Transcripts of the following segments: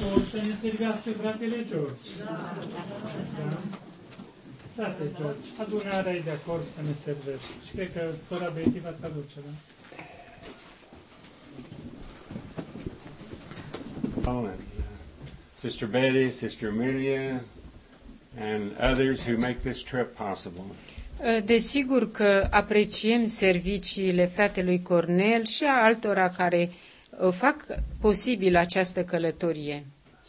Paul să ne servească fratele George. Da. Frate George, adunarea e de acord să ne servești. Și cred că sora Betty va traduce, da? Sister Betty, Sister Amelia, and others who make this trip possible. Desigur că apreciem serviciile fratelui Cornel și a altora care fac posibil această călătorie.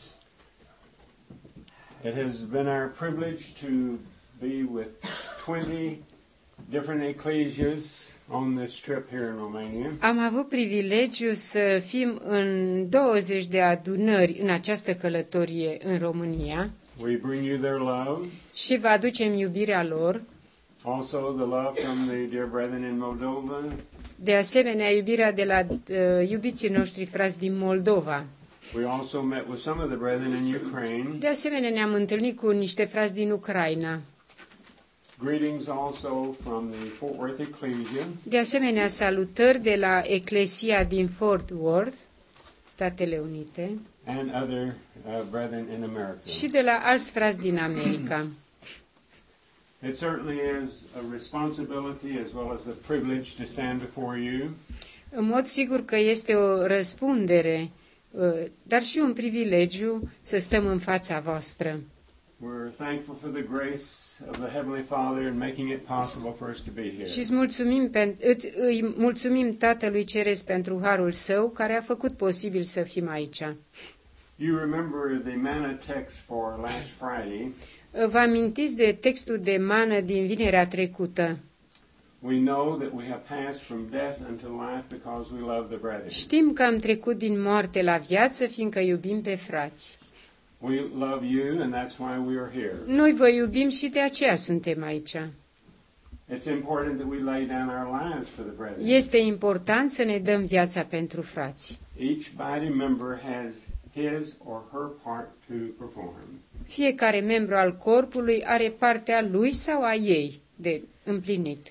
It has been our privilege to be with 20 different ecclesias on this trip here in Romania. Am avut privilegiul să fim în 20 de adunări în această călătorie în România. We bring you their love. Și vă aducem iubirea lor. Also the love from the dear brethren in Moldova. De asemenea, iubirea de la iubiții noștri frați din Moldova. We also met with some of the brethren in Ukraine. De asemenea, ne-am întâlnit cu niște frați din Ucraina. Greetings also from the Fort Worth Ecclesia. De asemenea, salutări de la Eclesia din Fort Worth, Statele Unite. And other brethren in America. Și de la alți frați din America. It certainly is a responsibility as well as a privilege to stand before you. În mod sigur că este o răspundere, dar și un privilegiu să stăm în fața voastră. We're thankful for the grace of the Heavenly Father in making it possible for us to be here. Și îi mulțumim Tatălui Ceresc pentru harul său care a făcut posibil să fim aici. You remember the manna text for last Friday. Vă amintiți de textul de mană din vinerea trecută? We know that we have passed from death unto life because we love the brethren. Știm că am trecut din moarte la viață fiindcă iubim pe frați. We love you and that's why we are here. Noi vă iubim și de aceea suntem aici. It's important that we lay down our lives for the brethren. Este important să ne dăm viața pentru frați. Each body member has his or her part to perform. Fiecare membru al corpului are partea lui sau a ei de împlinit.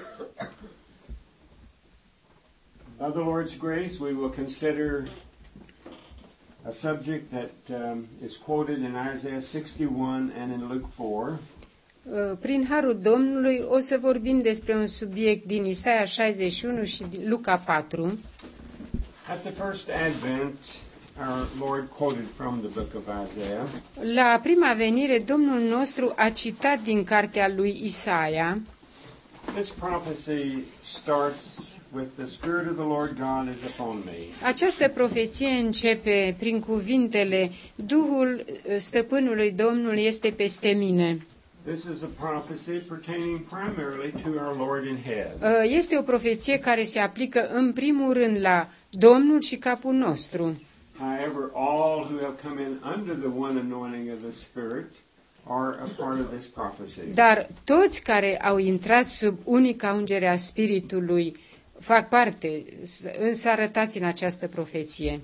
By the Lord's grace, we will consider a subject that is quoted in Isaiah 61 and in Luke 4. Prin harul Domnului o să vorbim despre un subiect din Isaia 61 și din Luca 4. At the first advent, our Lord quoted from the book of Isaiah. La prima venire, Domnul nostru a citat din cartea lui Isaia. This prophecy starts with the Spirit of the Lord God is upon me. Această profeție începe prin cuvintele Duhul Stăpânului Domnul este peste mine. This is a prophecy pertaining primarily to our Lord and Head. Este o profeție care se aplică în primul rând la Domnul și capul nostru. However, all who have come in under the one anointing of the Spirit are a part of this prophecy. Dar toți care au intrat sub unica ungere a Spiritului fac parte, însă arătați în această profeție.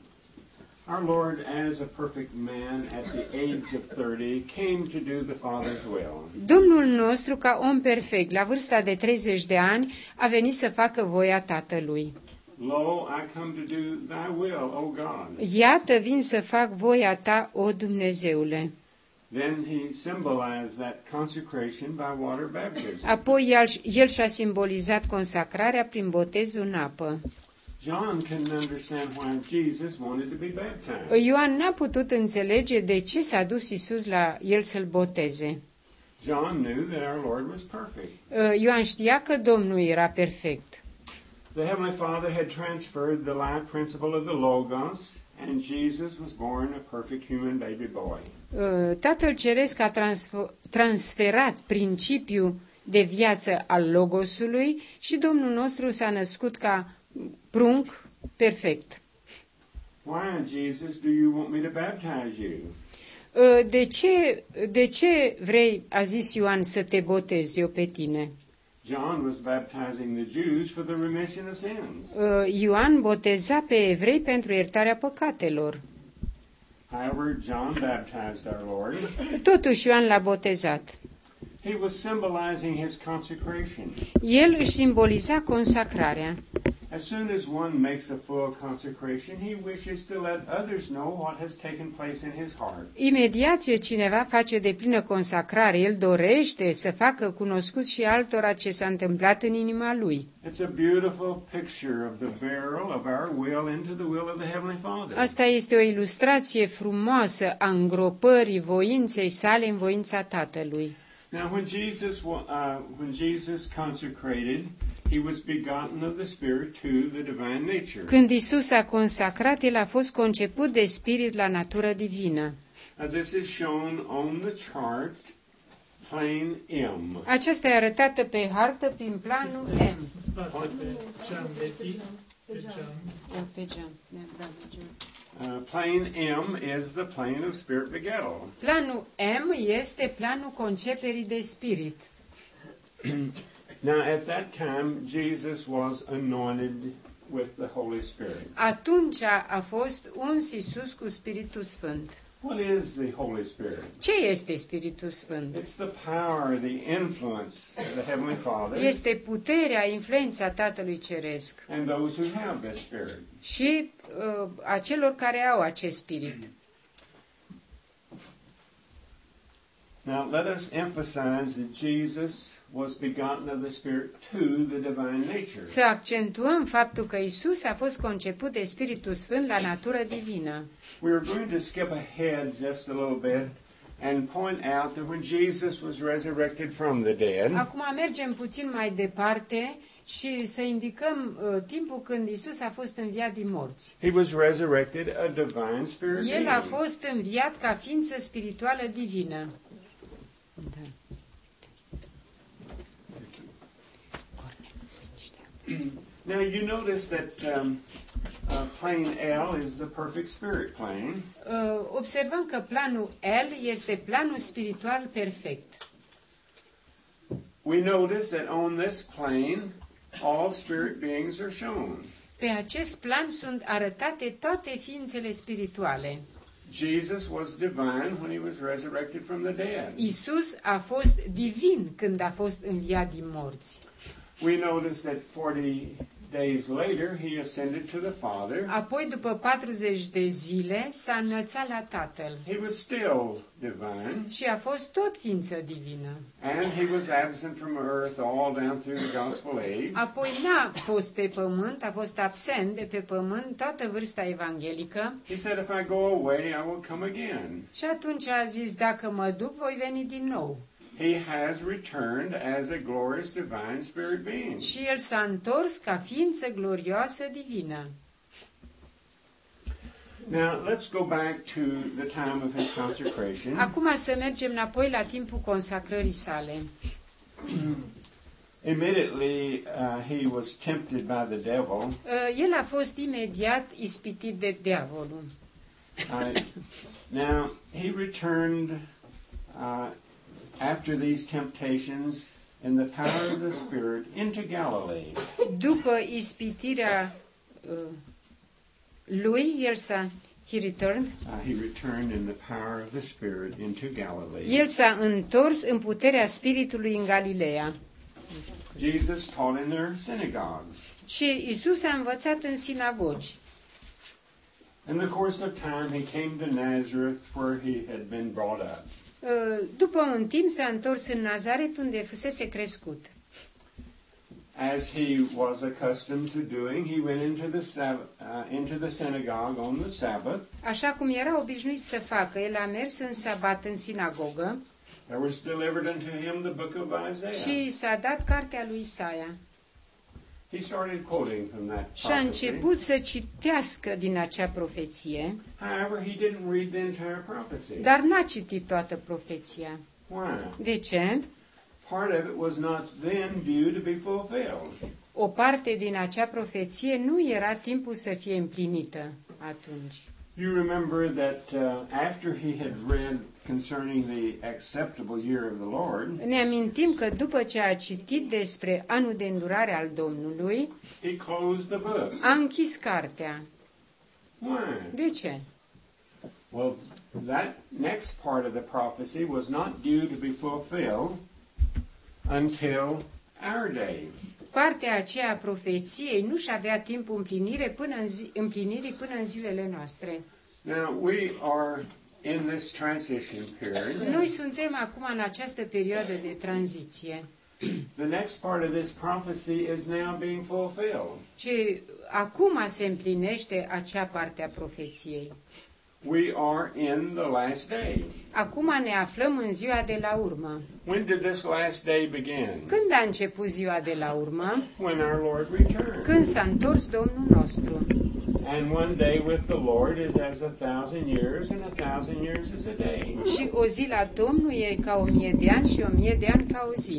Our Lord, as a perfect man at the age of 30, came to do the Father's will. Domnul nostru, ca om perfect, la vârsta de 30 de ani, a venit să facă voia Tatălui. Lo, I come to do thy will, O God. Iată, vin să fac voia ta, o Dumnezeule. Then he symbolized that consecration by water baptism. Apoi el și-a simbolizat consacrarea prin botezul în apă. John couldn't understand why Jesus wanted to be baptized. Ioan n-a putut înțelege de ce s-a dus Iisus la el să-l boteze. John knew that our Lord was perfect. Ioan știa că Domnul era perfect. The Heavenly Father had transferred the life principle of the Logos, and Jesus was born a perfect human baby boy. Tatăl Ceresc a transferat principiul de viață al Logosului și Domnul nostru s-a născut ca prunc perfect. Why, Jesus, do you want me to baptize you? De ce vrei, a zis Ioan, să te botez eu pe tine? John was baptizing the Jews for the remission of sins. Ioan boteza pe evrei pentru iertarea păcatelor. However, John baptized our Lord. Totuși Ioan l-a botezat. He was symbolizing his consecration. El își simboliza consacrarea. As soon as one makes a full consecration, he wishes to let others know what has taken place in his heart. Imediat ce cineva face deplină consacrare, el dorește să facă cunoscut și altora ce s-a întâmplat în inima lui. It's a beautiful picture of the burial of our will into the will of the Heavenly Father. Asta este o ilustrație frumoasă a îngropării voinței sale în voința Tatălui. Now, when Jesus consecrated, he was begotten of the Spirit to the divine nature. Când Isus a consacrat, el a fost conceput de Spirit la natură divină. This is shown on the chart, plane M. Aceasta e arătată pe hartă prin planul M. În spate pe geam de tip, pe geam. Pe geam. Da, bravo, Geam. Plane M is the plane of spirit begettal. Planul M este planul conceperii de spirit. Now, at that time, Jesus was anointed with the Holy Spirit. Atunci a fost uns Iisus cu Spiritul Sfânt. What is the Holy Spirit? Ce este Spiritul Sfânt? It's the power, the influence of the Heavenly Father Este puterea, influența Tatălui Ceresc and those who have this Spirit. și a celor care au acest spirit. Now, let us emphasize that Jesus was begotten of the Spirit to the divine nature. Să accentuăm faptul că Isus a fost conceput de Spiritul Sfânt la natură divină. We are going to skip ahead just a little bit and point out that when Jesus was resurrected from the dead, Acum mergem puțin mai departe și să indicăm timpul când Isus a fost înviat din morți. he was resurrected a divine spirit El a being. fost înviat ca ființă spirituală divină. Da. Now you notice that plane L is the perfect spirit plane. Observăm că planul L este planul spiritual perfect. We notice that on this plane all spirit beings are shown. Pe acest plan sunt arătate toate ființele spirituale. Jesus was divine when he was resurrected from the dead. Isus a fost divin când a fost înviat din morți. We notice that 40 days later he ascended to the Father. Apoi, după 40 de zile, s-a înălțat la Tatăl He was still divine, și a fost tot ființă divină. and he was absent from earth all down through the gospel age. Apoi n-a fost pe pământ, a fost absent de pe pământ toată vârsta evanghelică He said, if I go away, I will come again. și atunci a zis, dacă mă duc, voi veni din nou. He has returned as a glorious divine spirit being. Și el s-a întors ca ființă glorioasă divină. Now, let's go back to the time of his consecration. Acum să mergem înapoi la timpul consacrării sale. Immediately, he was tempted by the devil. El a fost imediat ispitit de diavolul. Now, he returned after these temptations in the power of the Spirit into Galilee. După ispitirea lui, he returned In the power of the Spirit into Galilee. El s-a întors în puterea Spiritului în Galileea. Jesus taught in their synagogues. Și Isus a învățat în sinagogi. In the course of time, he came to Nazareth, where he had been brought up. După un timp s-a întors în Nazaret, unde fusese crescut. As he was accustomed to doing, he went into the synagogue on the Sabbath. Așa cum era obișnuit să facă, el a mers în sabat în sinagogă There was delivered unto him the book of Isaiah. și s-a dat cartea lui Isaia. He started quoting from that Și a prophecy. început să citească din acea profeție, However, he didn't read the entire prophecy. dar n-a citit toată profeția. Why? De ce? Part of it was not then due to be fulfilled. O parte din acea profeție nu era timpul să fie împlinită atunci. You remember that after he had read concerning the acceptable year of the Lord, Ne amintim că după ce a citit despre anul de îndurare al Domnului, he closed the book. a închis cartea. Why? De ce? Well, that next part of the prophecy was not due to be fulfilled until our day. partea aceea a profeției nu-și avea timpul împlinirii până în zilele noastre. Now, we are in this transition period. Noi suntem acum în această perioadă de tranziție. The next part of this prophecy is now being fulfilled. Și acum se împlinește acea parte a profeției. We are in the last day. Acum ne aflăm în ziua de la urmă. When did this last day begin? Când a început ziua de la urmă? When our Lord returned. Când s-a întors Domnul nostru. And one day with the Lord is as 1,000 years, and 1,000 years is a day. Și o zi la Domnul e ca 1000 de ani și 1000 de ani ca o zi.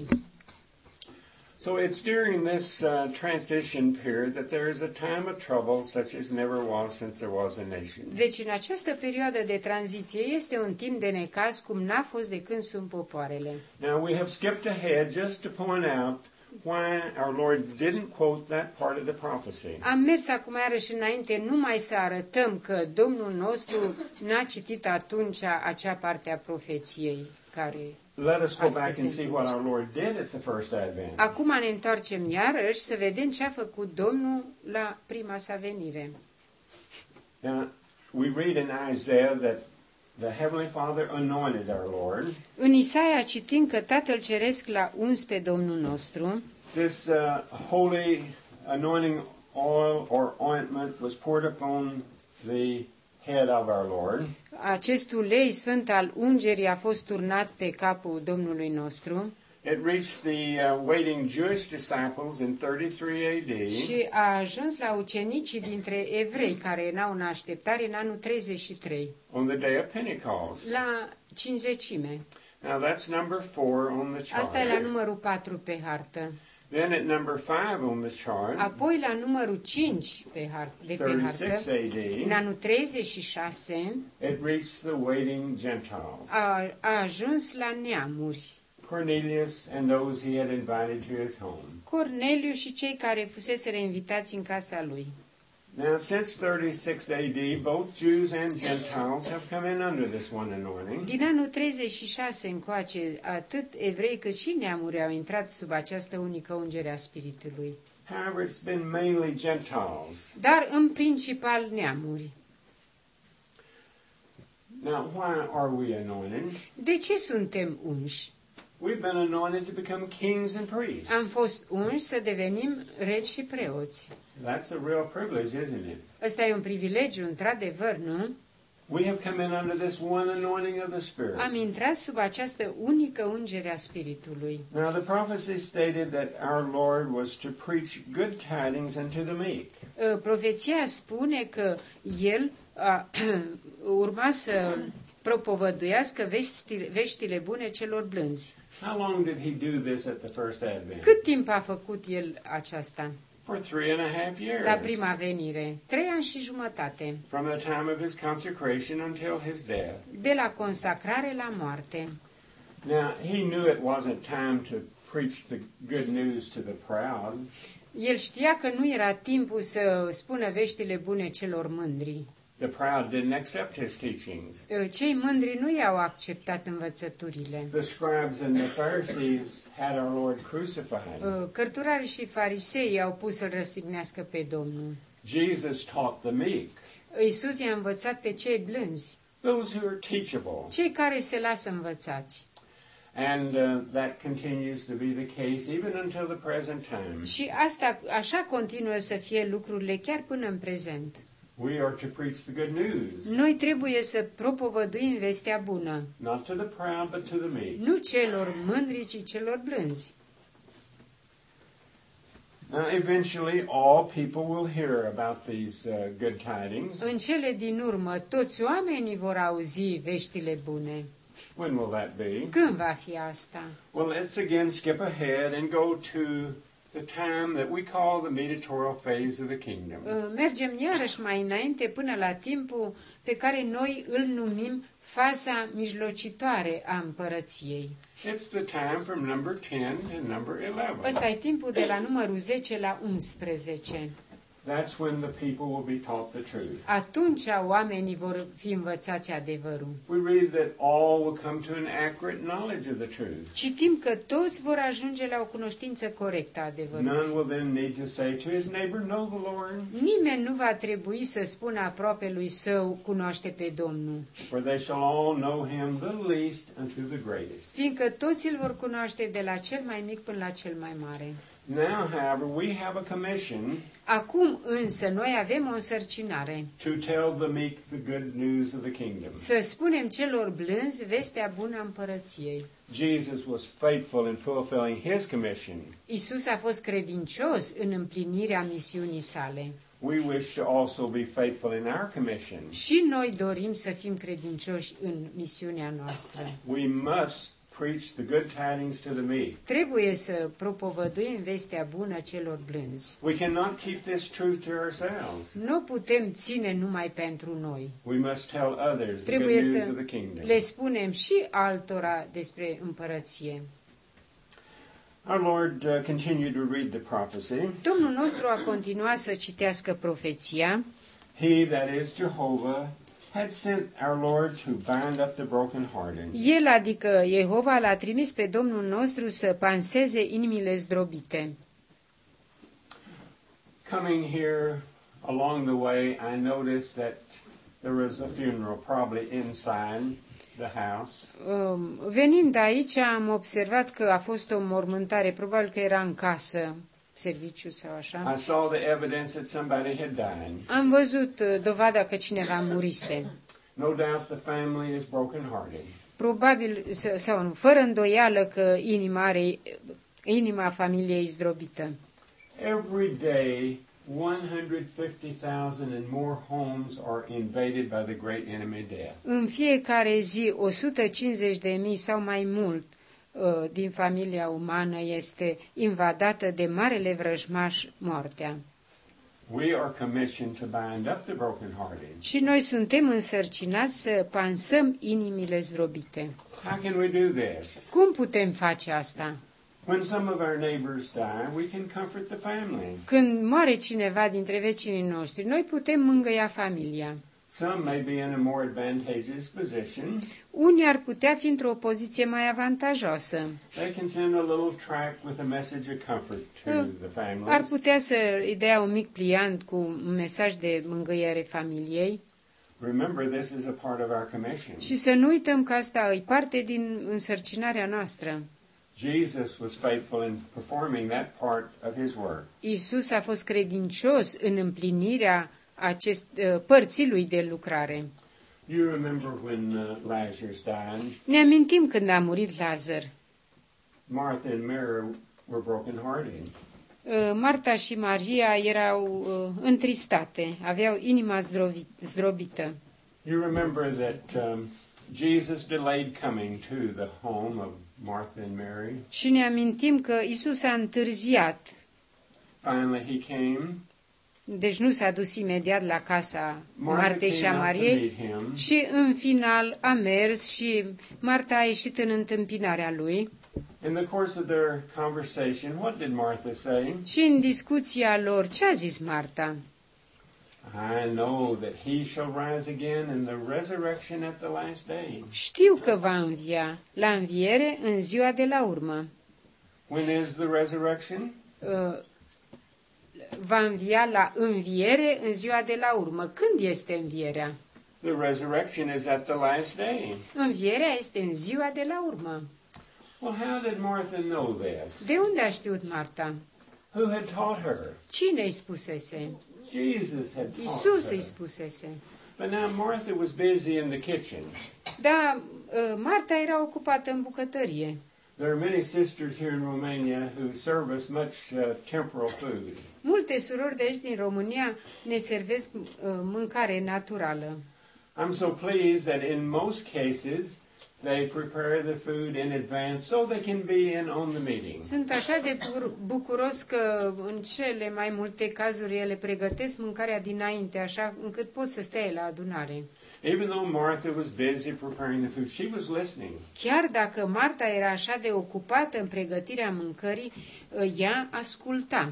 So it's during this transition period that there is a time of trouble such as never was since there was a nation. Deci în această perioadă de tranziție este un timp de necaz cum n-a fost de când sunt popoarele. Now we have skipped ahead just to point out why our Lord didn't quote that part of the prophecy. Am mers acum iarăși înainte numai să arătăm că Domnul nostru n-a citit atunci acea parte a profeției care... Let us go back and see what our Lord did at the first advent. Acum ne întoarcem iarăși să vedem ce a făcut Domnul la prima sa venire. Now, we read in Isaiah that the Heavenly Father anointed our Lord. În Isaia citim că Tatăl Ceresc l-a uns pe Domnul nostru. This holy anointing oil or ointment was poured upon the head of our Lord. Acest ulei sfânt al ungerii a fost turnat pe capul Domnului nostru. It reached the waiting Jewish disciples in 33 AD. Și a ajuns la ucenicii dintre evrei care erau în așteptare în anul 33, On the day of Pentecost. la Cincizecime. Now that's number 4 on the Asta e la chart. numărul 4 pe hartă. Then at number 5 on the chart, Apoi la numărul 5 de pe 36 hartă, în AD, anul 36, it reached the waiting Gentiles. a ajuns la neamuri. Cornelius and those he had invited to his home. Corneliu și cei care fuseseră invitați în casa lui. Now, since 36 AD, both Jews and Gentiles have come in under this one anointing. Din anul 36 încoace, atât evrei cât și neamuri au intrat sub această unică ungere a Spiritului. However, it's been mainly Gentiles. Dar în principal neamuri. Now, why are we anointed? De ce suntem unși? We've been anointed to become kings and priests. Am fost unși să devenim regi și preoți. That's a real privilege, isn't it? Ăsta e un privilegiu, într-adevăr, nu? We have come in under this one anointing of the Spirit. Am intrat sub această unică ungere a Spiritului. Now, the prophecy stated that our Lord was to preach good tidings unto the meek. Profeția spune că El urma să propovăduiască veștile bune celor blânzi. How long did he do this at the first advent? Cât timp a făcut El aceasta? For 3.5 years. La prima venire. 3 ani și jumătate. From the time of his consecration until his death. De la consacrare la moarte. Now, he knew it wasn't time to preach the good news to the proud. El știa că nu era timpul să spună veștile bune celor mândri. The proud didn't accept his teachings. Cei mândri nu i-au acceptat învățăturile. The scribes and the Pharisees had our Lord crucified. Cărturarii și farisei i-au pus să-L răstignească pe Domnul. Jesus taught the meek. Iisus i-a învățat pe cei blânzi, Those who are teachable. cei care se lasă învățați. And that continues to be the case even until the present time. Și asta, așa continuă să fie lucrurile chiar până în prezent. We are to preach the good news. Noi trebuie să propovăduim vestea bună, Not to the proud, but to the meek. nu celor mândri, ci celor blânzi. Now, eventually, all people will hear about these good tidings. În cele din urmă, toți oamenii vor auzi veștile bune. When will that be? Când va fi asta? Well, let's again skip ahead and go to the time that we call the mediatorial phase of the kingdom. Mergem iarăși mai înainte până la timpul pe care noi îl numim faza mijlocitoare a împărăției. It's the time from number 10 to number 11. Ăsta e timpul de la numărul 10 la 11. that's when the people will be taught the truth. Atunci oamenii vor fi învățați adevărul. We read that all will come to an accurate knowledge of the truth. Citim că toți vor ajunge la o cunoștință corectă a None adevărului. will then need to say to his neighbor, know the Lord, Nimeni nu va trebui să spună aproapelui său, cunoaște pe Domnul, for they shall all know him, the least unto the greatest. fiindcă toți îl vor cunoaște de la cel mai mic până la cel mai mare. Now, however, we have a commission Acum însă noi avem o însărcinare, to tell the meek the good news of the kingdom. să spunem celor blânzi vestea bună a împărăției. Jesus was faithful in fulfilling his commission. Isus a fost credincios în împlinirea misiunii sale. We wish to also be faithful in our commission. Și noi dorim să fim credincioși în misiunea noastră. We must preach the good tidings to the meek. Trebuie să propovăduim vestea bună celor blânzi. We cannot keep this truth to ourselves. Nu putem ține numai pentru noi. We must tell others the good Trebuie news să of the kingdom. le spunem și altora despre împărăție. Our Lord continued to read the prophecy. Domnul nostru a continuat să citească profeția. He, that is Jehovah, had sent our Lord to bind up the brokenhearted, El, adică Jehova, l-a trimis pe Domnul nostru să panseze inimile zdrobite. Coming here along the way, I noticed that there was a funeral probably inside the house. Venind aici am observat că a fost o mormântare, probabil că era în casă, serviciu sau așa. I saw the evidence that somebody had died. Am văzut dovada că cineva murise. No doubt the family is brokenhearted. Probabil, sau nu, fără îndoială că inima familiei zdrobită. Every day, 150,000 and more homes are invaded by the great enemy death. În fiecare zi, 150.000 sau mai mult din familia umană este invadată de marele vrăjmaș, moartea. We are commissioned to bind up the brokenhearted. Și noi suntem însărcinați să pansăm inimile zdrobite. How can we do this? Cum putem face asta? When some of our neighbors die, we can comfort the family. Când moare cineva dintre vecinii noștri, noi putem mângâia familia. Some may be in a more advantageous position. Unii ar putea fi într-o poziție mai avantajoasă. They can send a little tract with a message of comfort to the Ar families. putea să îi dea un mic pliant cu un mesaj de mângâiere familiei. Remember, this is a part of our commission. Și să nu uităm că asta e parte din însărcinarea noastră. Jesus was faithful in performing that part of his work. Iisus a fost credincios în împlinirea părții lui de lucrare. You remember when Lazarus died? Ne amintim când a murit Lazar. Martha and Mary were brokenhearted. Marta și Maria erau întristate, aveau inima zdrobită. You remember that Jesus delayed coming to the home of Martha and Mary. Și ne amintim că Iisus a întârziat. Finally he came. Deci nu s-a dus imediat la casa Martei și a came out to Mariei. meet him. Și în final a mers și Marta a ieșit în întâmpinarea lui. In the course of their conversation, what did Martha say? Și în discuția lor, ce a zis Marta? I know that he shall rise again in the resurrection at the last day. Știu că va învia la înviere în ziua de la urmă. When is the resurrection? Va învia la înviere în ziua de la urmă. Când este învierea? The resurrection is at the last day. Învierea este în ziua de la urmă. Well, how did Martha know this? De unde a știut Marta? Who had taught her? Cine îi spusese? Jesus had taught Iisus her. îi spusese. But now Martha was busy in the kitchen. Dar Marta era ocupată în bucătărie. There are many sisters here in Romania who serve us much temporal food. Multe surori de aici din România ne servesc mâncare naturală. I'm so pleased that in most cases they prepare the food in advance so they can be in on the meeting. Sunt așa de bucuros că în cele mai multe cazuri ele pregătesc mâncarea dinainte, așa încât pot să stea la adunare. Even though Martha was busy preparing the food, she was listening. Chiar dacă Marta era așa de ocupată în pregătirea mâncării, ea asculta.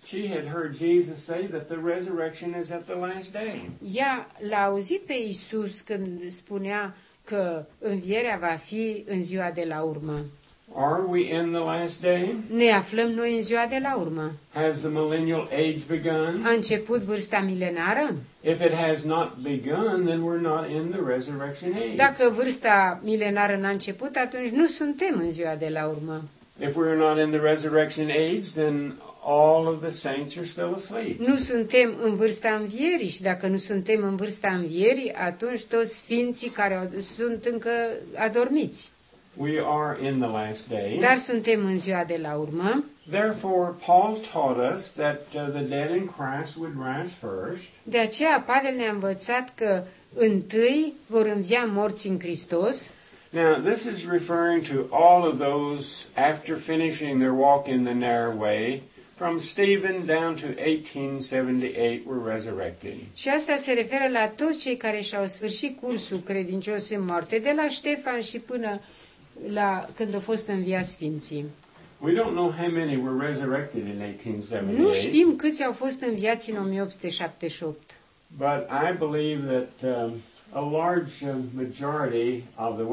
she had heard Jesus say that the resurrection is at the last day. Ea l-a auzit pe Iisus când spunea că învierea va fi în ziua de la urmă. Are we in the last day? Ne aflăm noi în ziua de la urmă. Has the millennial age begun? A început vârsta milenară? If it has not begun, then we're not in the resurrection age. Dacă vârsta milenară n-a început, atunci nu suntem în ziua de la urmă. If we're not in the resurrection age, then all of the saints are still asleep. Nu suntem în vârsta învierii și dacă nu suntem în vârsta învierii, atunci toți sfinții care sunt încă adormiți. We are in the last day. Dar suntem în ziua de la urmă. Therefore, Paul taught us that the dead in Christ would rise first. De aceea Pavel ne-a învățat că întâi vor învia morți în Hristos. Now, this is referring to all of those after finishing their walk in the narrow way, from Stephen down to 1878 were resurrected. Și asta se referă la toți cei care și-au sfârșit cursul credincios în moarte, de la Ștefan și până la când au fost înviați sfinții. We don't know how many were resurrected in 1878. Nu știm câți au fost înviați în 1878. But I believe that a large majority of the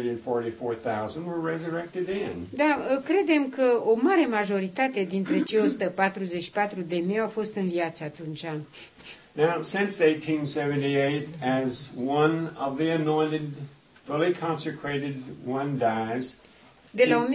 144,000 were resurrected then. Da, credem că o mare majoritate dintre cei 144.000 au fost înviați atunci. Now, since 1878, as one of the anointed, fully consecrated one dies, De la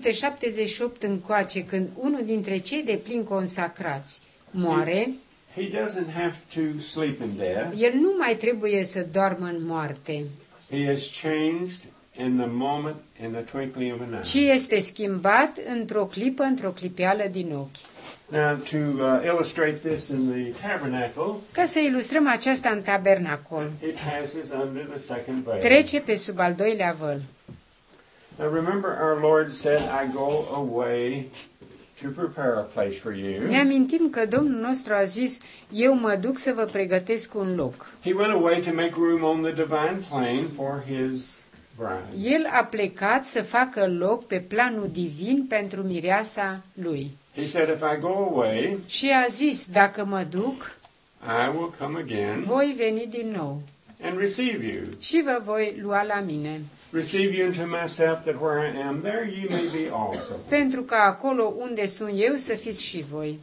1878 încoace, când unul dintre cei de plin consacrați moare, he doesn't have to sleep in death. el nu mai trebuie să doarmă în moarte, He is changed in the moment, in the twinkling of an eye. ci este schimbat într-o clipă, într-o clipeală din ochi. Now, to illustrate this in the tabernacle, Ca să ilustrăm aceasta în tabernacol, it passes under the second veil. trece pe sub al doilea văl. Now, remember, our Lord said, "I go away to prepare a place for you." Ne amintim că Domnul nostru a zis, eu mă duc să vă pregătesc un loc. He went away to make room on the divine plane for his bride. El a plecat să facă loc pe planul divin pentru mireasa lui. He said, "If I go away, Și a zis, dacă mă duc, I will come again voi veni din nou and receive you. și vă voi lua la mine, Receive you into myself, that where I am, there ye may be also." pentru ca acolo unde sunt eu să fiți și voi.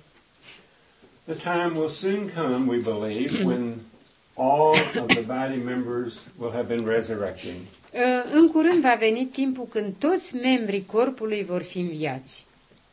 The time will soon come, we believe, when all of the body members will have been resurrected. În curând va veni timpul când toți membrii corpului vor fi înviați.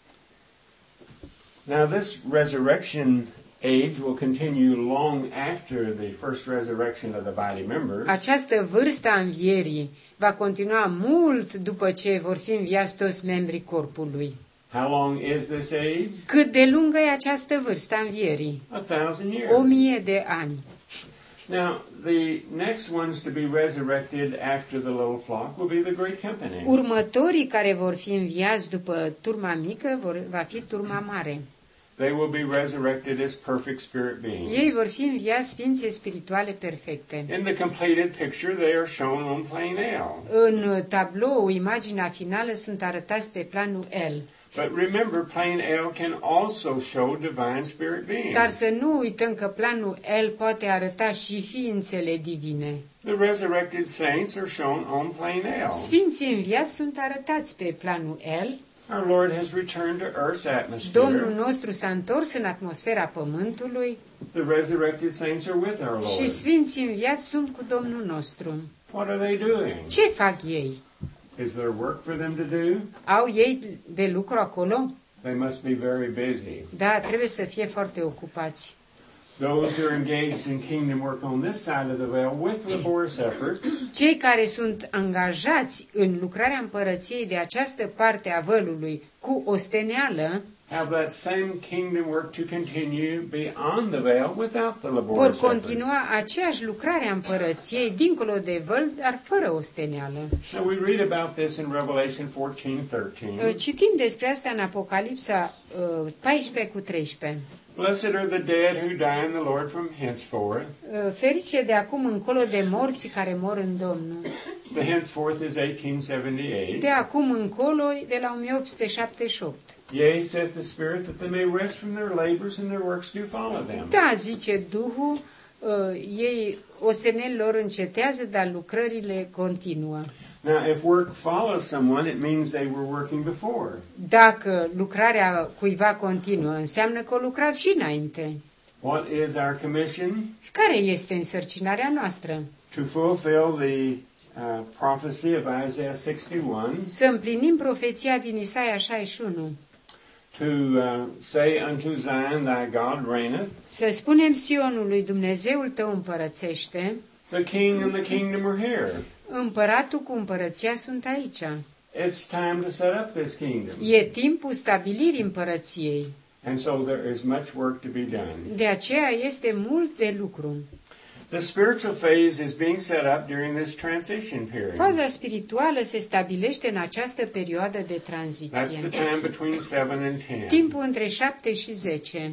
Now, this resurrection age will continue long after the first resurrection of the body members. Această vârstă a învierii va continua mult după ce vor fi înviați toți membrii corpului. How long is this age? Cât de lungă e această vârstă a învierii? 1,000 years. 1000 de ani. Now, the next ones to be resurrected after the little flock will be the great company. Următorii care vor fi înviați după turma mică va fi turma mare. They will be resurrected as perfect spirit beings. Ei vor fi înviați ființe spirituale perfecte. In the completed picture, they are shown on plane L. În tablou, imaginea finală sunt arătați pe planul L. But remember, plane L can also show divine spirit beings. Dar să nu uităm că planul L poate arăta și ființele divine. The resurrected saints are shown on plane L. Sfinții înviați sunt arătați pe planul L. Our Lord has returned to Earth's atmosphere. Domnul nostru s-a întors în atmosfera pământului The resurrected saints are with our și Lord. sfinții înviați sunt cu Domnul nostru. What are they doing? Ce fac ei? Is there work for them to do? Au ei de lucru acolo? They must be very busy. Da, trebuie să fie foarte ocupați. Those who are engaged in kingdom work on this side of the veil with laborious efforts Cei care sunt angajați în lucrarea împărăției de această parte a vălului cu osteneală have that same kingdom work to continue beyond the veil without the vor laborious efforts. continua aceeași lucrare a împărăției dincolo de văl, dar fără osteneală. Now we read about this in Revelation 14:13. Citim despre asta în Apocalipsa 14:13. Blessed are the dead who die in the Lord from henceforth. Ferice de acum încolo de morții care mor în Domnul. The henceforth is 1878. De acum încolo, de la 1878. Yea, saith the Spirit, that they may rest from their labors and their works do follow them. Da, zice Duhul, ei ostenelilor încetează, dar lucrările continuă. Now, if work follows someone, it means they were working before. Dacă lucrarea cuiva continuă, înseamnă că o lucrați și înainte. What is our commission? Și care este însărcinarea noastră? To fulfill the prophecy of Isaiah 61, Să împlinim profeția din Isaia 61. to say unto Zion, thy God reigneth, Să spunem Sionului, Dumnezeul tău împărățește, the king and the kingdom are here. împăratul cu împărăția sunt aici. It's time to set up this kingdom. E timpul stabilirii împărăției. And so there is much work to be done. De aceea este mult de lucru. The spiritual phase is being set up during this transition period. Faza spirituală se stabilește în această perioadă de That's tranziție. the time between 7 and 10. Timpul între 7 și 10.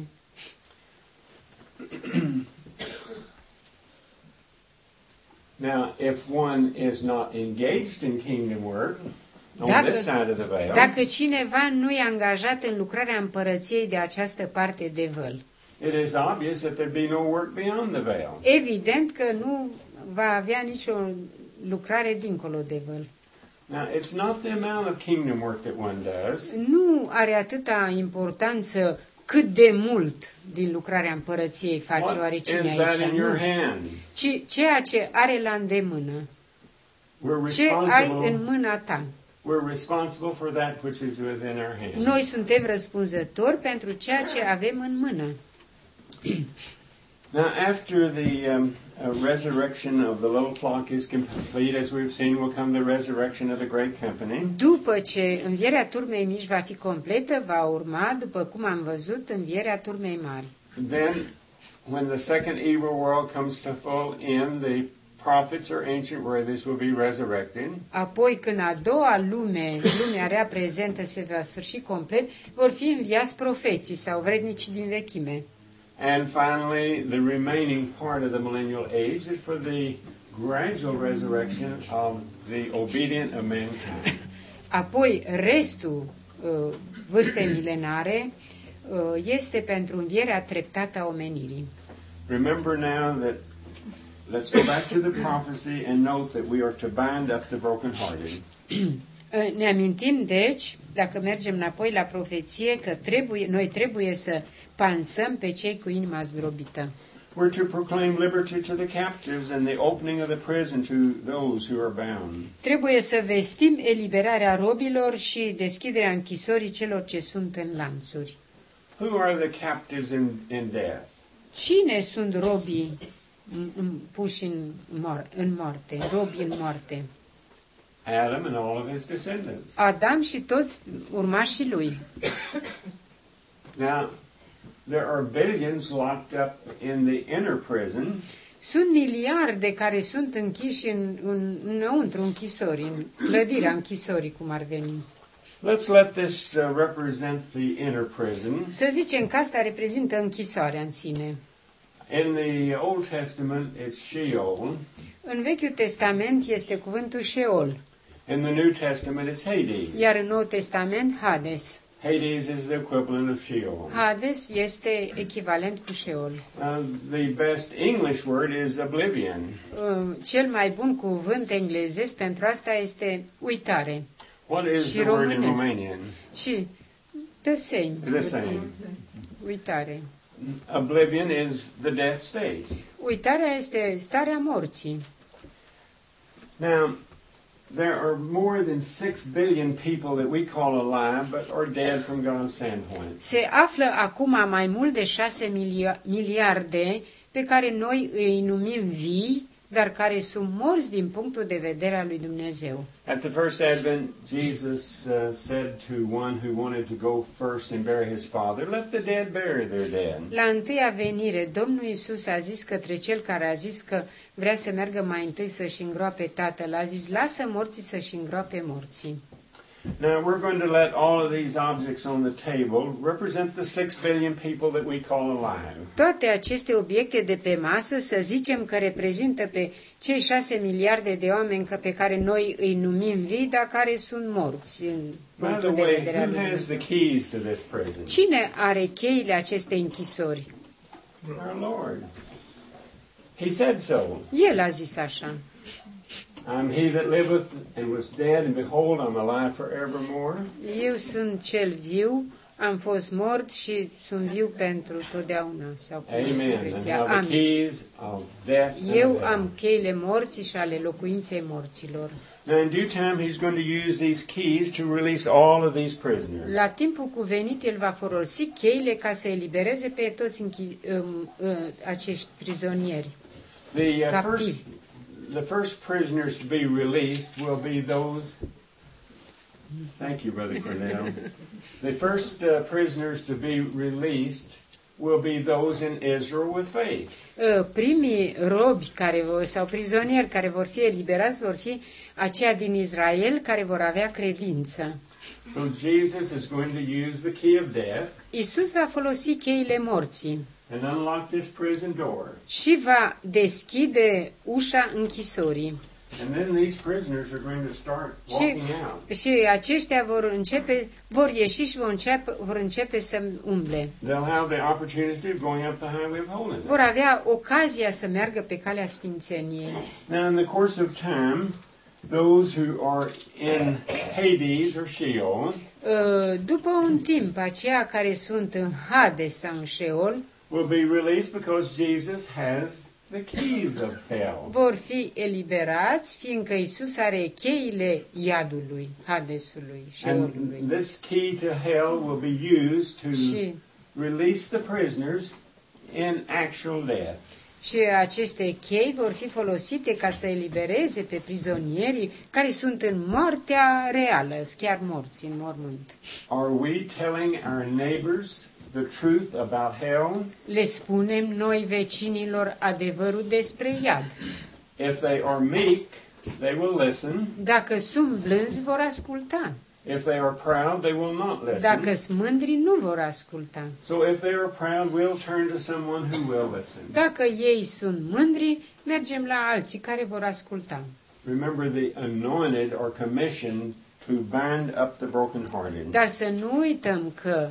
Now, if one is not engaged in kingdom work on Dacă- this side of the veil, Dacă cineva nu e angajat în lucrarea împărăției de această parte de văl, it is obvious that there be no work beyond the veil. evident că nu va avea nicio lucrare dincolo de văl. Now, it's not the amount of kingdom work that one does, Nu are atâta importanță cât de mult din lucrarea împărăției face what oarecine is that in aici, your nu, hand? ci ceea ce are la îndemână, We're ce ai în responsible, mâna ta. we're responsible for that which is within our hand. Noi suntem răspunzători pentru ceea ce avem în mână. Now, after the resurrection of the little flock is complete, as we've seen, will come the resurrection of the great company. După ce învierea turmei mici va fi completă, va urma, după cum am văzut, învierea turmei mari. Then, when the second evil world comes to full end, the prophets or ancient worthies will be resurrected. Apoi, când a doua lumea rea prezentă se va sfârși complet, vor fi înviați profeții sau vrednicii din vechime. And finally, the remaining part of the millennial age is for the gradual resurrection of the obedient of mankind. Apoi, restul vârstei milenare este pentru învierea treptată a omenirii. Remember now that, let's go back to the prophecy and note that we are to bind up the brokenhearted. Ne amintim, deci, dacă mergem înapoi la profeție, că noi trebuie să pansăm pe cei cu inima zdrobită. We're to proclaim liberty to the captives and the opening of the prison to those who are bound. Trebuie să vestim eliberarea robilor și deschiderea închisorii celor ce sunt în lanțuri. Who are the captives in death? Cine sunt robii puși în moarte, robii în moarte? Adam and all of his descendants. Adam și toți urmașii lui. Now, there are billions locked up in the inner prison, Sunt miliarde care sunt închiși înăuntru închisorii, în clădirea închisorii, cum ar veni. let's let this represent the inner prison. Să zicem că asta reprezintă închisoarea în sine. In the Old Testament, it's Sheol. În Vechiul Testament este cuvântul Sheol, In the New Testament, it's Hades. iar în Noul Testament Hades. Hades is the equivalent of Sheol. Hades este echivalent cu Sheol. The best English word is oblivion. Cel mai bun cuvânt englezesc pentru asta este uitare. What is Și the word in românesc. Romanian? Și the same. The same. Uitare. Oblivion is the death state. Uitarea este starea morții. Now, there are more than 6 billion people that we call alive, but are dead from God's standpoint. Se află acum mai mult de 6 miliarde pe care noi îi numim vii, dar care sunt morți din punctul de vedere al lui Dumnezeu. At the first advent, Jesus said to one who wanted to go first and bury his father, let the dead bury their dead. La întâia venire, Domnul Iisus a zis către cel care a zis că vrea să meargă mai întâi să-și îngroape tatăl, a zis, lasă morții să-și îngroape morții. Now we're going to let all of these objects on the table represent the 6 billion people that we call alive. Toate aceste obiecte de pe masă, să zicem că reprezintă pe cei 6 miliarde de oameni pe care noi îi numim vii, dar care sunt morți în By the punctul de way, vedere al who lui has the Dumnezeu. keys to this prison? Cine are cheile acestei închisori? Our Lord. He said so. El a zis așa. I'm he that liveth and was dead, and behold, I'm alive forevermore. Eu sunt cel viu, am fost mort și sunt viu pentru totdeauna. Sau cum Amen. And expresia. have the Amin. keys of death and Eu of hell. am cheile morții și ale locuinței morților. Now, in due time, he's going to use these keys to release all of these prisoners. La timpul cuvenit, el va folosi cheile ca să elibereze pe toți acești prizonieri. The first prisoners to be released will be those. Thank you, Brother Cornell. The first prisoners to be released will be those in Israel with faith. Primii robi sau prizonieri care vor fi eliberați vor fi aceia din Israel care vor avea credință. So Jesus is going to use the key of death Isus va folosi cheile morții and unlock this prison door. și va deschide ușa închisorii. And then these prisoners are going to start walking out. Și aceștia vor ieși și vor începe să umble. They'll have the opportunity of going up the highway of holiness. Vor avea ocazia să meargă pe calea sfințeniei. Now, in the course of time, those who are in Hades or Sheol După un timp, aceia care sunt în Hades sau în Sheol will be released because Jesus has the keys of hell. vor fi eliberați, fiindcă Isus are cheile iadului, Hadesului, Sheolului. And this key to hell will be used to Și, release the prisoners in actual death. și aceste chei vor fi folosite ca să elibereze pe prizonierii care sunt în moartea reală, chiar morți în mormânt. Are we telling our neighbors the truth about hell? Le spunem noi vecinilor adevărul despre iad. If they are meek, they will listen. Dacă sunt blânzi, vor asculta. If they are proud, they will not listen. Dacă sunt mândri, nu vor asculta. So if they are proud, we'll turn to someone who will listen. Dacă ei sunt mândri, mergem la alții care vor asculta. Remember, the anointed are commissioned to bind up the brokenhearted. Dar să nu uităm că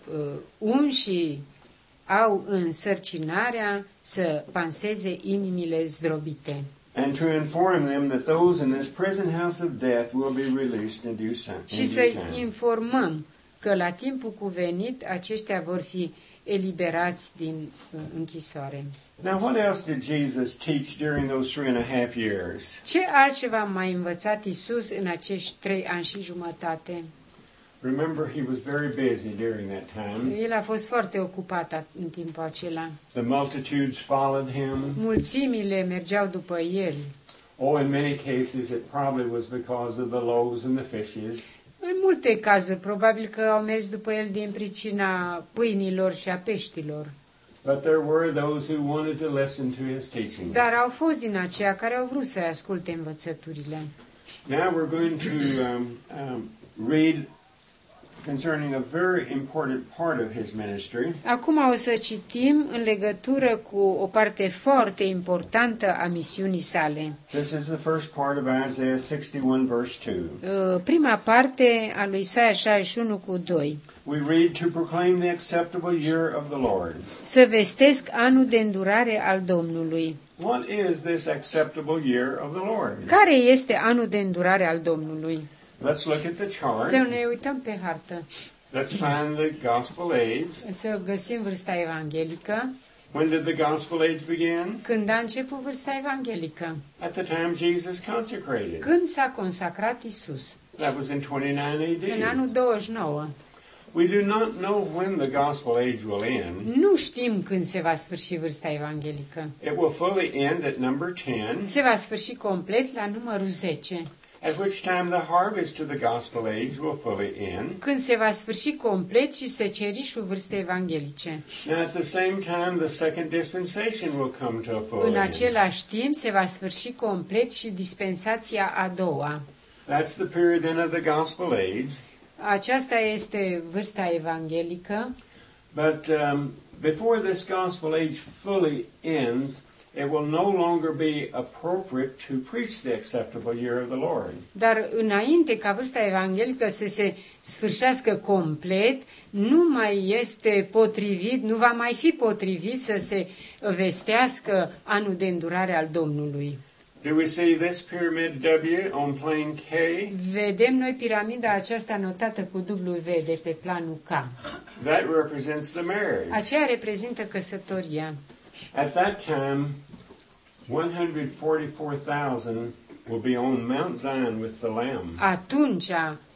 unșii au însărcinarea să panseze inimile zdrobite. And to inform them that those in this prison house of death will be released in due Și să time. informăm că la timpul cuvenit aceștia vor fi eliberați din închisoare. Now, what else did Jesus teach during those 3.5 years? Ce altceva a mai învățat Isus în acești 3 ani și jumătate? Remember, he was very busy during that time. El a fost foarte ocupat în timpul acela. The multitudes followed him. Mulțimile mergeau după el. Oh, in many cases, it probably was because of the loaves and the fishes. În multe cazuri, probabil că au mers după el din pricina pâinilor și a peștilor. But there were those who wanted to listen to his teaching. Dar au fost din aceia care au vrut să asculte învățăturile. Now we're going to read concerning a very important part of his ministry. Acum o să citim în legătură cu o parte foarte importantă a misiunii sale. This is the first part of Isaiah 61, verse 2. Prima parte a lui Isaia 61 cu 2. We read, to proclaim the acceptable year of the Lord. Să vestesc anul de îndurare al Domnului. What is this acceptable year of the Lord? Care este anul de îndurare al Domnului? Let's look at the chart. Să ne uităm pe hartă. Let's find the gospel age. Să găsim vârsta evanghelică. When did the gospel age begin? Când a început vârsta evanghelică? At the time Jesus consecrated. Când s-a consacrat Isus? That was in 29 În AD. anul 29. We do not know when the gospel age will end. Nu știm când se va sfârși vârsta evanghelică. It will fully end at number 10, Se va sfârși complet la numărul 10. at which time the harvest to the gospel age will fully end. Când se va sfârși complet și secerișul vârstei evanghelice. Now, at the same time, the second dispensation will come to a full În end. același timp se va sfârși complet și dispensația a doua. That's the period then of the gospel age. Aceasta este vârsta evanghelică, But before this gospel age fully ends, it will no longer be appropriate to preach the acceptable year of the Lord. dar înainte ca vârsta evanghelică să se sfârșească complet, nu mai este potrivit, nu va mai fi potrivit să se vestească anul de îndurare al Domnului. Do we see this pyramid W on plane K? Vedem noi piramida aceasta notată cu W de pe planul K. That represents the marriage. Aceea reprezintă căsătoria. At that time, 144,000 will be on Mount Zion with the Lamb. Atunci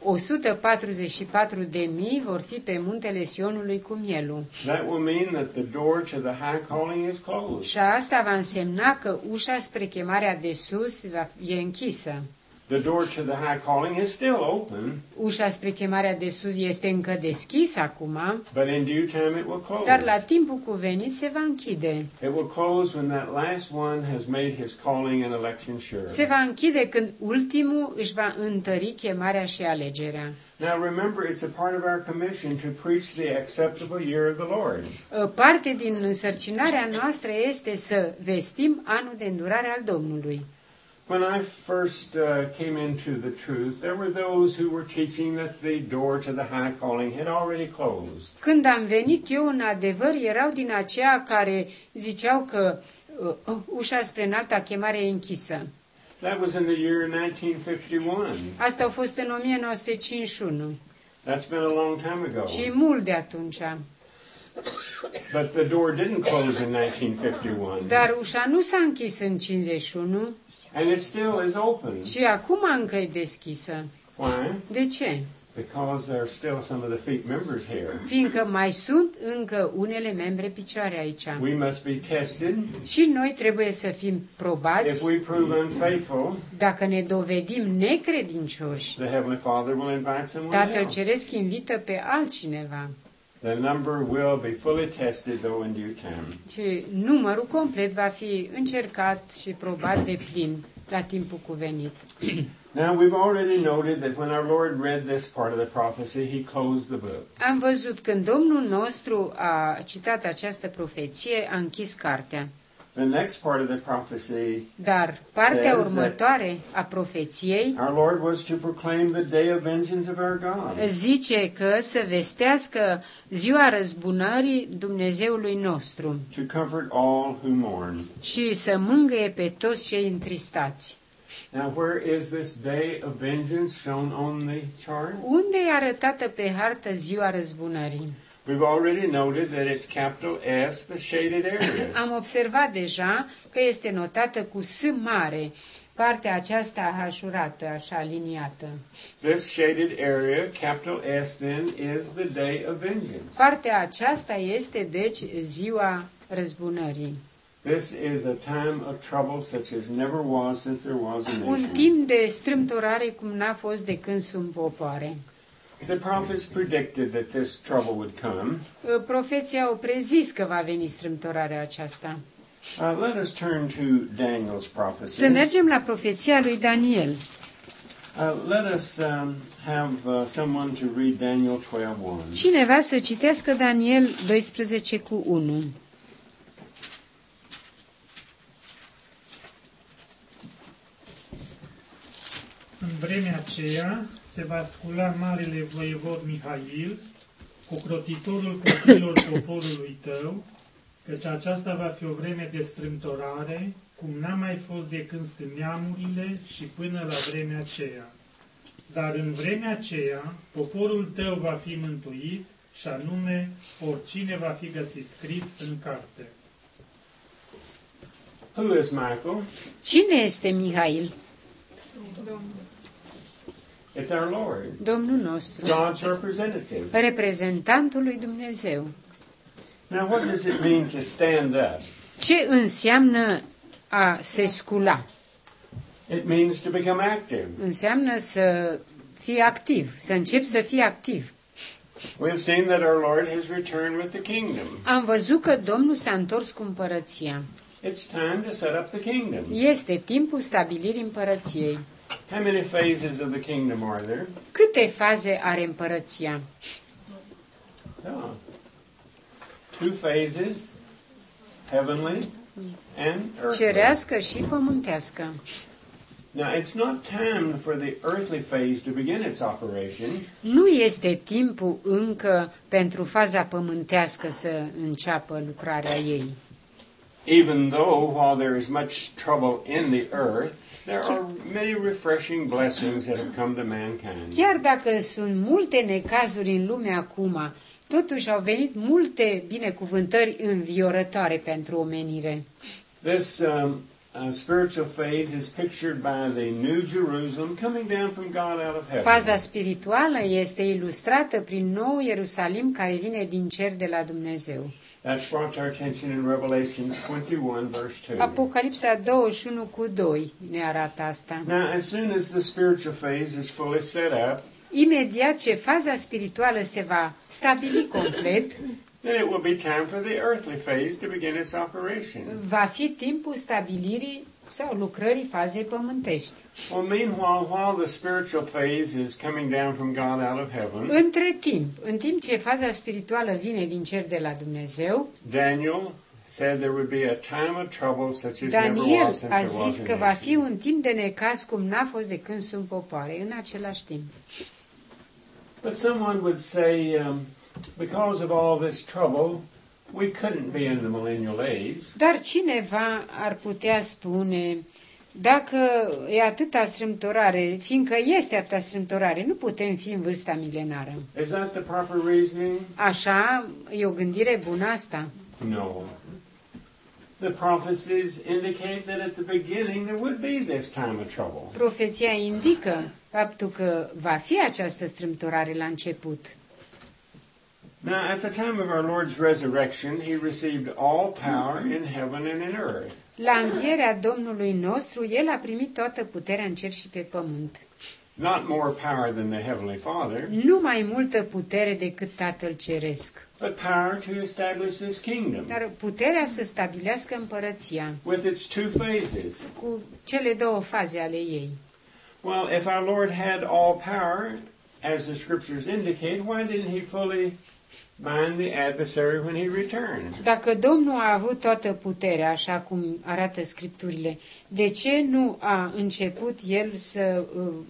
144.000 vor fi pe muntele Sionului cu mielul. That will mean that the door to the high calling is closed. Și asta va însemna că ușa spre chemarea de sus e închisă. The door to the high calling is still open, Ușa spre chemarea de sus este încă deschisă acum, but in due time it will close. dar la timpul cuvenit se va închide. It will close when that last one has made his calling and election sure. Se va închide când ultimul își va întări chemarea și alegerea. Now remember, it's a part of our commission to preach the acceptable year of the Lord. Parte din însărcinarea noastră este să vestim anul de îndurare al Domnului. When I first came into the truth, there were those who were teaching that the door to the high calling had already closed. Când am venit eu în adevăr, erau din aceia care ziceau că ușa spre înalta chemare e închisă. That was in the year 1951. Asta a fost în 1951 That's been a long time ago. și mult de atunci. But the door didn't close in 1951. Dar ușa nu s-a închis în 51 And it still is open. și acum încă e deschisă. Why? De ce? Because there are still some of the feet members here. Fiindcă mai sunt încă unele membre picioare aici. We must be tested. Și noi trebuie să fim If probați. we prove unfaithful, Dacă ne dovedim necredincioși, the Heavenly Father will invite someone Tatăl else. Ceresc invită pe altcineva. The number will be fully tested, though, in due time. Și numărul complet va fi încercat și probat de plin la timpul cuvenit. Now, we've already noted that when our Lord read this part of the prophecy, he closed the book. Am văzut când Domnul nostru a citat această profeție, a închis cartea. The next part of the prophecy, Dar partea Says that- următoare a profeției our Lord was to proclaim the day of vengeance of our God. zice că să vestească ziua răzbunării Dumnezeului nostru To comfort all who mourn. și să mângâie pe toți cei întristați. Now, where is this day of vengeance shown on the chart? Unde e arătată pe hartă ziua răzbunării? We've already noted that it's capital S, the shaded area. Am observat deja că este notată cu S mare, partea aceasta hașurată, așa aliniată. This shaded area, capital S, then, is the day of vengeance. Partea aceasta este, deci, ziua răzbunării. This is a time of trouble such as never was since there was a Un nation. timp de strâmtorare cum n-a fost de când sunt popoare. The prophets predicted that this trouble would come. Profeții au prezis că va veni strâmtorarea aceasta. Let us turn to Daniel's prophecy. Să mergem la profeția lui Daniel. Let us have someone to read Daniel 12:1. Cineva să citească Daniel 12:1. În vremea aceea se va scula marele voievod Mihail, ocrotitorul copiilor poporului tău, căci aceasta va fi o vreme de strâmtorare, cum n-a mai fost de când sunt neamurile și până la vremea aceea. Dar în vremea aceea, poporul tău va fi mântuit, și anume, oricine va fi găsit scris în carte. Who is Michael? Cine este Mihail? It's our Lord, Domnul nostru, God's representative. reprezentantul lui Dumnezeu. Now, what does it mean to stand up? Ce înseamnă a se scula? It means to become active. Înseamnă să fii activ, să începi să fii activ. We have seen that our Lord has returned with the kingdom. Am văzut că Domnul s-a întors cu împărăția. It's time to set up the kingdom. Este timpul stabilirii împărăției. How many phases of the kingdom are there? Câte faze are împărăția? Oh. 2 phases, heavenly and earthly. Cerească și pământească. Now, it's not time for the earthly phase to begin its operation. Nu este timpul încă pentru faza pământească să înceapă lucrarea ei. Even though, while there is much trouble in the earth, there are many refreshing blessings that have come to mankind. Chiar dacă sunt multe necazuri în lume acum, totuși au venit multe binecuvântări înviorătoare pentru omenire. This spiritual phase is pictured by the New Jerusalem coming down from God out of heaven. Faza spirituală este ilustrată prin nou Ierusalim care vine din cer de la Dumnezeu. That's brought to our attention in Revelation 21, verse 2. Apocalipsa 21:2 ne arată asta. Now, as soon as the spiritual phase is fully set up, Imediat ce faza spirituală se va stabili complet, then it will be time for the earthly phase to begin its operation. va fi timpul stabilirii sau lucrării fazei pământești. Well, meanwhile, while the spiritual phase is coming down from God out of heaven, Între timp, în timp ce faza spirituală vine din cer de la Dumnezeu, Daniel said there would be a time of trouble such as never Daniel was since a there was zis a că va fi nation. un timp de necaz cum n-a fost de când sunt popoare, în același timp. But someone would say, because of all this trouble, we couldn't be in the millennial age. Dar cineva ar putea spune, dacă e atâta strâmtorare, fiindcă este atâta strâmtorare, nu putem fi în vârsta milenară. Is that the proper reasoning? Așa, e o gândire bună asta? No. The prophecies indicate that at the beginning there would be this time of trouble. Profeția indică faptul că va fi această strâmtorare la început. Now, at the time of our Lord's resurrection, he received all power in heaven and in earth. La învierea Domnului nostru, El a primit toată puterea în cer și pe pământ. Not more power than the Heavenly Father, Nu mai multă putere decât Tatăl Ceresc, but power to establish this kingdom dar puterea să stabilească împărăția with its 2 phases. cu cele două faze ale ei. Well, if our Lord had all power, as the scriptures indicate, why didn't he fully bind the adversary when he returned? Dacă Domnul a avut toată puterea, așa cum arată Scripturile, de ce nu a început El să...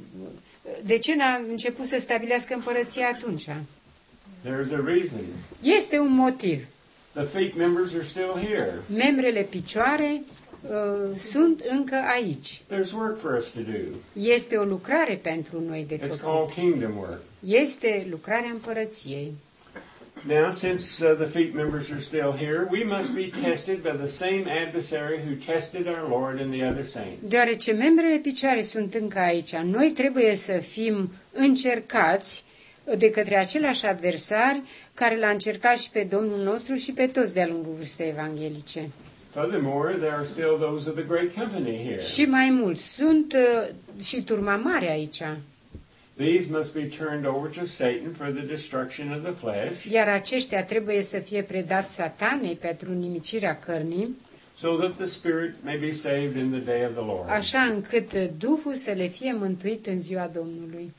De ce n-a început să stabilească împărăția atunci? There's a reason. Este un motiv. The feet members are still here. Membrele picioare sunt încă aici. There's work for us to do. Este o lucrare pentru noi de It's făcut. called kingdom work. Este lucrarea împărăției. Now, since the feet members are still here, we must be tested by the same adversary who tested our Lord and the other saints. Deoarece membrele picioare sunt încă aici, noi trebuie să fim încercați de către același adversari care l-a încercat și pe Domnul nostru și pe toți de-a lungul vârstei evanghelice. Furthermore, there are still those of the great company here. Și mai mult, sunt și turma mare aici. These must be turned over to Satan for the destruction of the flesh, Iar aceștia trebuie să fie predați satanei pentru nimicirea cărnii, so that the spirit may be saved in the day of the Lord. așa încât Duhul să le fie mântuit în ziua Domnului.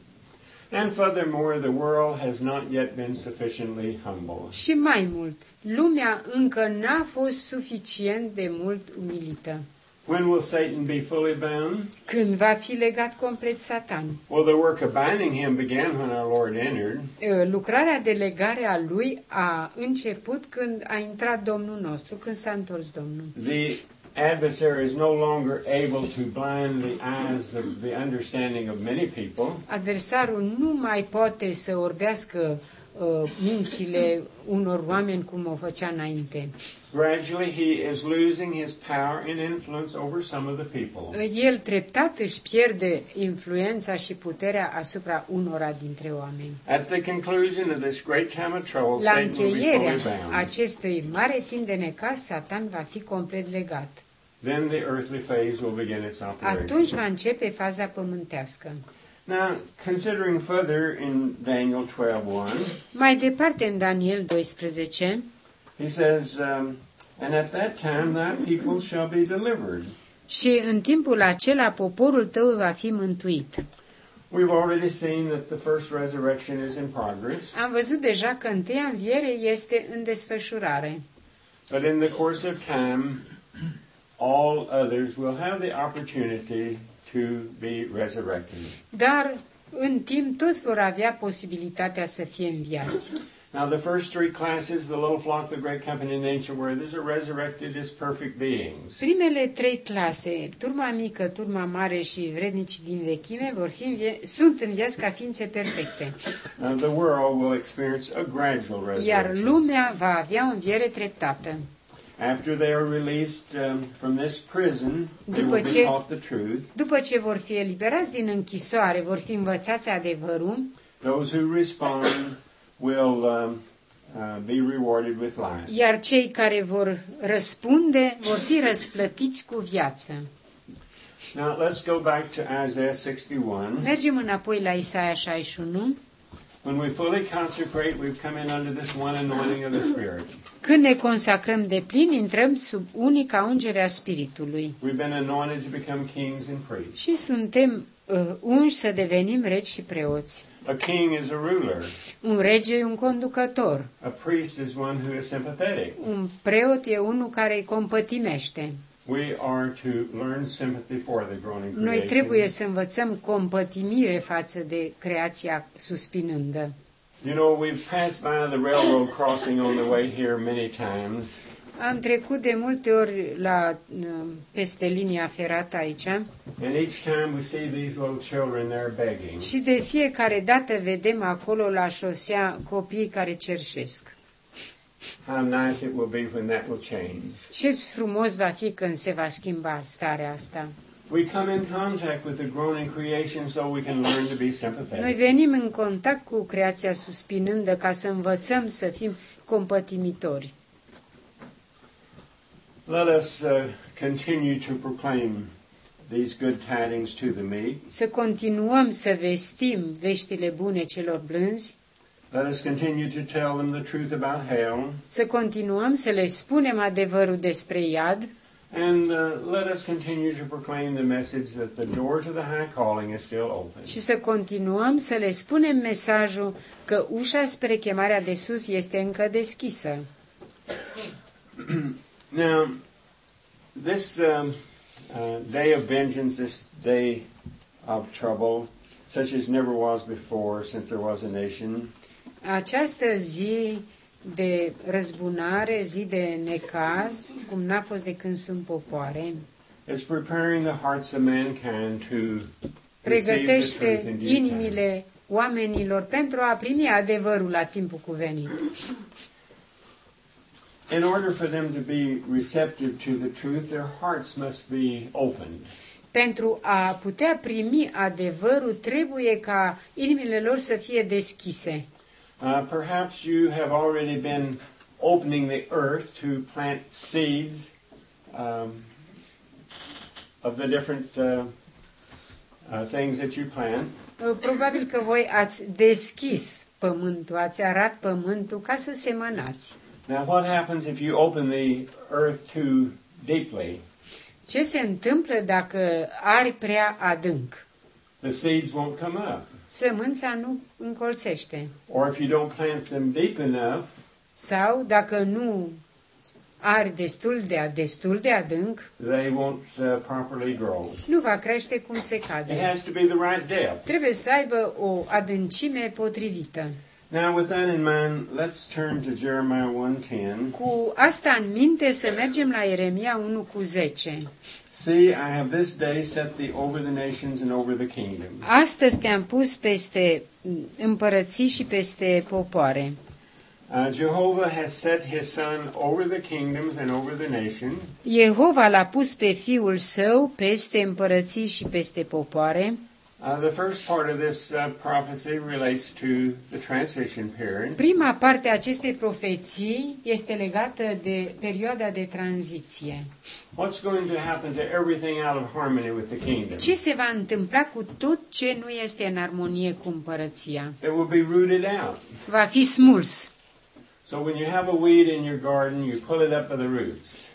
And furthermore, the world has not yet been sufficiently humble. Și mai mult, lumea încă n-a fost suficient de mult umilită. When will Satan be fully bound? Când va fi legat complet Satan? Well, the work of binding him began when our Lord entered. Lucrarea de legare a lui a început când a intrat Domnul nostru, când s-a întors Domnul. The adversary is no longer able to blind the eyes of the understanding of many people. Adversarul nu mai poate să orbească mințile unor oameni cum o făcea înainte. Gradually, he is losing his power and influence over some of the people. El treptat își pierde influența și puterea asupra unora dintre oameni. At the conclusion of this great time of trouble, La Satan will be încheierea fully bound. acestui mare timp de necaz, Satan va fi complet legat. Then the earthly phase will begin its Atunci operation. va începe faza pământească. Now, considering further in Daniel 12:1, Mai departe în Daniel 12, he says, and at that time thy people shall be delivered. și în timpul acela poporul tău va fi mântuit. We've already seen that the first resurrection is in progress, Am văzut deja că întâia înviere este în desfășurare. but in the course of time, all others will have the opportunity to be resurrected. Dar în timp toți vor avea posibilitatea să fie înviați. Now, the first three classes, the little flock, the great company, and the ancient worthies, are resurrected as perfect beings. Primele trei clase, turma mică, turma mare și vrednicii din vechime, sunt înviați ca ființe perfecte. The world will experience a gradual Iar resurrection. lumea va avea o înviere treptată. After they are released from this prison, they După will be ce- taught the truth. După ce vor fi eliberați din închisoare, vor fi învățați adevărul, Those who respond will be rewarded with life. iar cei care vor răspunde vor fi răsplătiți cu viață. Now, let's go back to Isaiah 61. Mergem înapoi la Isaia 61. When we fully consecrate, we've come in under this one anointing of the Spirit. Când ne consacrăm de plin, intrăm sub unica ungere a Spiritului We've been anointed to become kings and priests. și suntem unși să devenim regi și preoți. A king is a ruler. Un rege e un conducător, A priest is one who is sympathetic. un preot e unul care îi compătimește. We are to learn sympathy for the groaning Noi creation. trebuie să învățăm compătimire față de creația suspinândă. You know, we've passed by the railroad crossing on the way here many times, Am trecut de multe ori peste linia ferată aici and each time we see these little children there begging. și de fiecare dată vedem acolo la șosea copii care cerșesc. How nice it will be when that will change. Ce frumos va fi când se va schimba starea asta. We come in contact with the groaning creation so we can learn to be Noi sympathetic. venim în contact cu creația suspinândă ca să învățăm să fim compătimitori. Let us continue to proclaim these good tidings to the meek. Să continuăm să vestim veștile bune celor blânzi, Let us continue to tell them the truth about hell. să continuăm să le spunem adevărul despre iad And let us continue to proclaim the message that the door to the high calling is still open. și să continuăm să le spunem mesajul că ușa spre chemarea de sus este încă deschisă. Now, this day of vengeance, this day of trouble, such as never was before since there was a nation, Această zi de răzbunare, zi de necaz, cum n-a fost de când sunt popoare, is preparing the hearts of mankind to receive the truth pregătește in due time. inimile oamenilor pentru a primi adevărul la timpul cuvenit. In order for them to be receptive to the truth, their hearts must be opened. Pentru a putea primi adevărul, trebuie ca inimile lor să fie deschise. Perhaps you have already been opening the earth to plant seeds of the different things that you plant. Probabil că voi ați deschis pământul, ați arat pământul ca să semănați. Now, what happens if you open the earth too deeply? Ce se întâmplă dacă ari prea adânc? The seeds won't come up. Sămânța nu încolțește. Or if you don't plant them deep enough, Sau dacă nu ari destul de adânc, they won't properly grow. nu va crește cum se It cade. has to be the right depth. Trebuie să aibă o adâncime potrivită. Now, with that in mind, let's turn to Jeremiah 1:10. Cu asta în minte să mergem la Ieremia 1:10. See, I have this day set thee over the nations and over the kingdoms. Astăzi te-am pus peste împărății și peste popoare. Jehovah has set his son over the kingdoms and over the nations. Jehova l-a pus pe Fiul Său peste împărății și peste popoare. The first part of this prophecy relates to the transition period. Prima parte a acestei profeții este legată de perioada de tranziție. What's going to happen to everything out of harmony with the kingdom? Ce se va întâmpla cu tot ce nu este în armonie cu împărăția? It will be rooted out. Va fi smuls. So when you have a weed in your garden, you pull it up by the roots.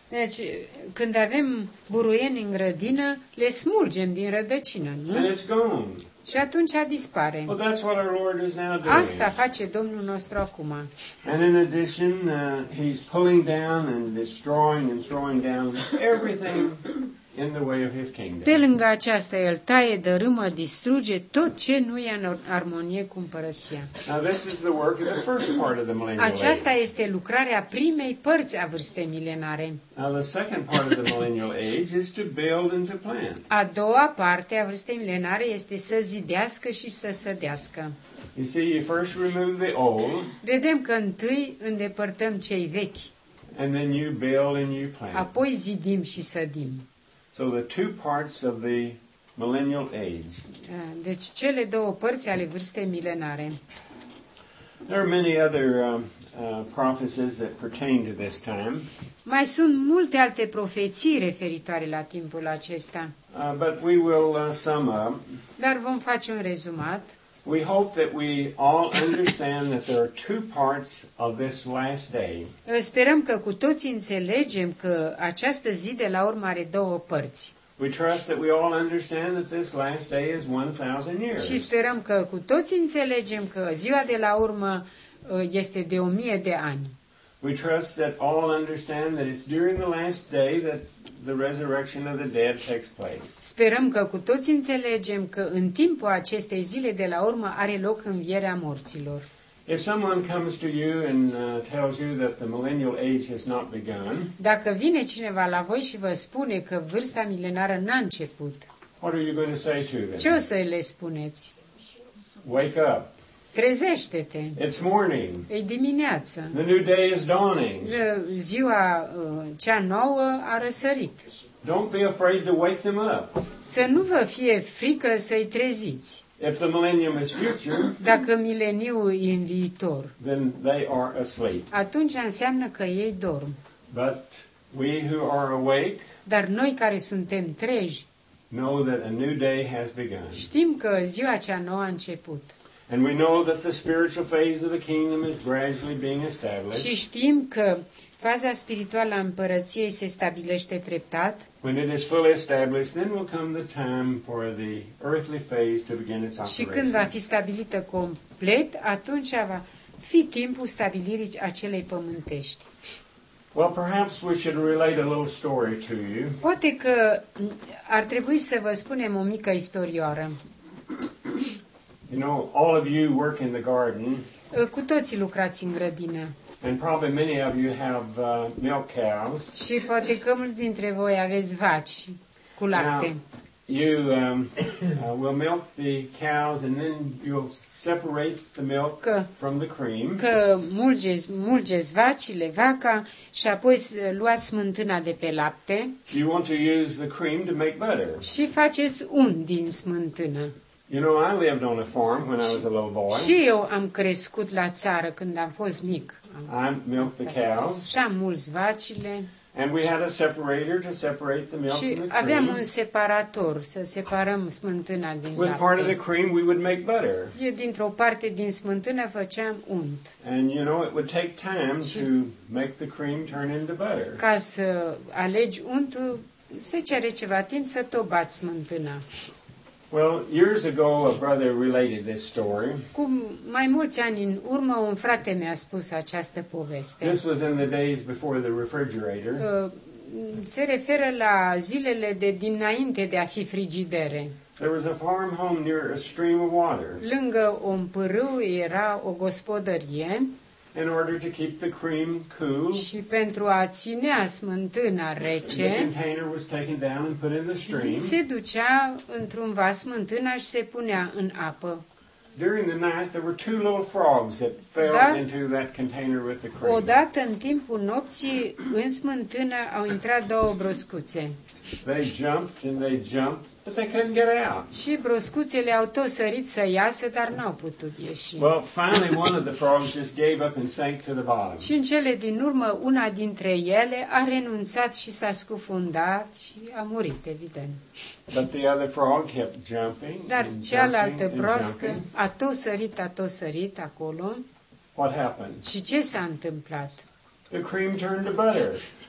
Deci, când avem buruieni în grădină, le smulgem din rădăcină, and nu? it's gone. Și atunci dispare. Well, that's what our Lord is now doing. Asta face Domnul nostru acum. And in addition, He's pulling down and destroying and throwing down everything in the way of His Pe kingdom. lângă aceasta, El taie, dărâmă, distruge tot ce nu e în armonie cu împărăția. Now, this is the work of the first part of the millennial Aceasta age. este lucrarea primei părți a vârstei milenare. Now, the second part of the millennial age is to build and to plant. A doua parte a vârstei milenare este să zidească și să sădească. You see, you first remove the old, Vedem că întâi îndepărtăm cei vechi, and then you build and you plant. apoi zidim și sădim. So the two parts of the millennial age. Deci cele două părți ale vârstei milenare. There are many other prophecies that pertain to this time, Mai sunt multe alte profeții referitoare la timpul acesta, but we will sum up. dar vom face un rezumat. We hope that we all understand that there are two parts of this last day. Sperăm că cu toții înțelegem că această zi de la urmă are două părți. We trust that we all understand that this last day is 1,000 years. Și sperăm că cu toții înțelegem că ziua de la urmă este de 1000 de ani. We trust that all understand that it's during the last day that the resurrection of the dead takes place. Sperăm că cu toții înțelegem că în timpul acestei zile de la urmă are loc învierea morților. If someone comes to you and tells you that the millennial age has not begun, Dacă vine cineva la voi și vă spune că vârsta milenară n-a început, what are you going to say to ce o them? să le spuneți? Wake up. Trezește-te! It's morning. E dimineață! The new day is dawning. Ziua cea nouă a răsărit. Don't be afraid to wake them up. Să nu vă fie frică să-i treziți. If the millennium is future, Dacă mileniul e în viitor, then they are asleep. atunci înseamnă că ei dorm. But we who are awake Dar noi care suntem treji, know that a new day has begun. știm că ziua cea nouă a început. And we know that the spiritual phase of the kingdom is gradually being established. Și știm că faza spirituală a împărăției se stabilește treptat When it is fully established, then will come the time for the earthly phase to begin its și când va operation. fi stabilită complet, atunci va fi timpul stabilirii acelei pământești. Well, perhaps we should relate a little story to you. Poate că ar trebui să vă spunem o mică istorioară. You know, all of you work in the garden, Cu toții lucrați în grădină and probably many of you have milk cows. și poate că mulți dintre voi aveți vaci cu lapte. You will milk the cows, and then you'll separate the milk Că, from the cream. că mulgeți vacile, vaca și apoi luați smântâna de pe lapte You want to use the cream to make butter. și faceți un din smântână. You know, I lived on a farm when I was a little boy. Și eu am crescut la țară când am fost mic. I milked the cows, Și am mulți vacile and we had a separator to separate the milk și from the aveam cream. un separator să separăm smântâna din With part of the lapte. cream, we would make butter. Eu dintr-o parte din smântână făceam unt. And you know, it would take time to make the cream turn into butter. Ca să alegi untul, se cere ceva timp să tot bați smântâna. Well, years ago, a brother related this story. Cu mai mulți ani în urmă, un frate mi-a spus această poveste. This was in the days before the refrigerator. Se referă la zilele de dinainte de a fi frigidere. There was a farm home near a stream of water. Lângă un pârâu era o gospodărie In order to keep the cream cool, și pentru a ținea smântâna the rece, container was taken down and put in the stream. se ducea într-un vas smântâna și se punea în apă. During the night, there were two little frogs that fell Da. into that container with the cream. Odată, în timpul nopții, în smântână au intrat două broscuțe. They jumped and they jumped, but they couldn't get out. Și broscuțele au tot sărit să iasă, dar n-au putut ieși. Well, finally, one of the frogs just gave up and sank to the bottom. Și în cele din urmă, una dintre ele a renunțat și s-a scufundat și a murit, evident. But the other frog kept jumping Dar and cealaltă jumping and broască jumping. a tot sărit acolo. What happened? Și ce s-a întâmplat? The cream turned to butter.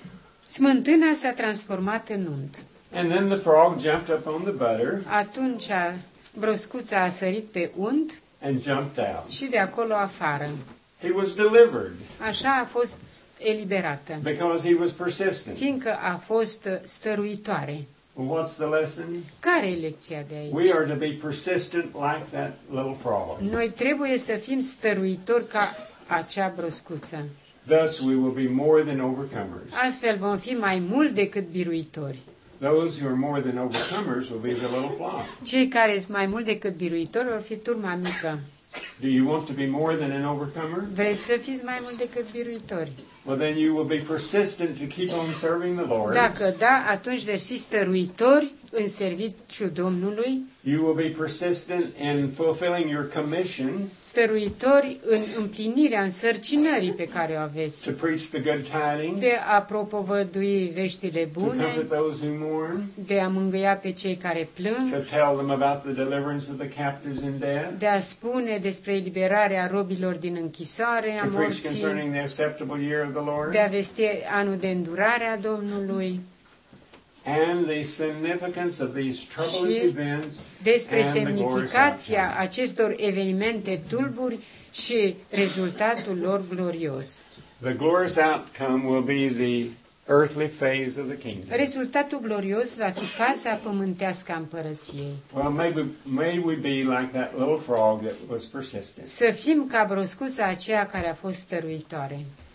Smântâna s-a transformat în unt. And then the frog jumped up on the butter Atunci broscuța a sărit pe unt and jumped out. și de acolo afară. He was delivered Așa a fost eliberată, because he was persistent. fiindcă a fost stăruitoare. Well, what's the lesson? Care e lecția de We aici? are to be persistent like that little frog. Noi trebuie să fim stăruitori ca acea broscuță. Thus we will be more than overcomers. Astfel vom fi mai mult decât biruitori. Those who are more than overcomers will be the little flock. Cei care sunt mai mult decât biruitori vor fi turma mică. Do you want to be more than an overcomer? Vreți să fiți mai mult decât biruitori? Well, then you will be persistent to keep on serving the Lord. Dacă da, atunci veți fi stăruitori în serviciul Domnului, You will be persistent in fulfilling your commission stăruitori în împlinirea însărcinării pe care o aveți, to preach the good tidings, de a propovădui veștile to bune, comfort those who mourn, de a mângâia pe cei care to plâng, tell them about the deliverance of the captives in death, de a spune despre eliberarea robilor din închisoare, a to preach morții, concerning the acceptable year of the Lord, de a vesti anul de îndurare a Domnului, and the significance of these troublous și events despre and the glorious semnificația outcome. acestor evenimente tulburi și rezultatul lor glorios. The glorious outcome will be the earthly phase of the kingdom. Rezultatul glorios va fi fața pământească a împărăției. Well, may we be like that little frog that was persistent. Să fim ca broscuța aceea care a fost stăruitoare.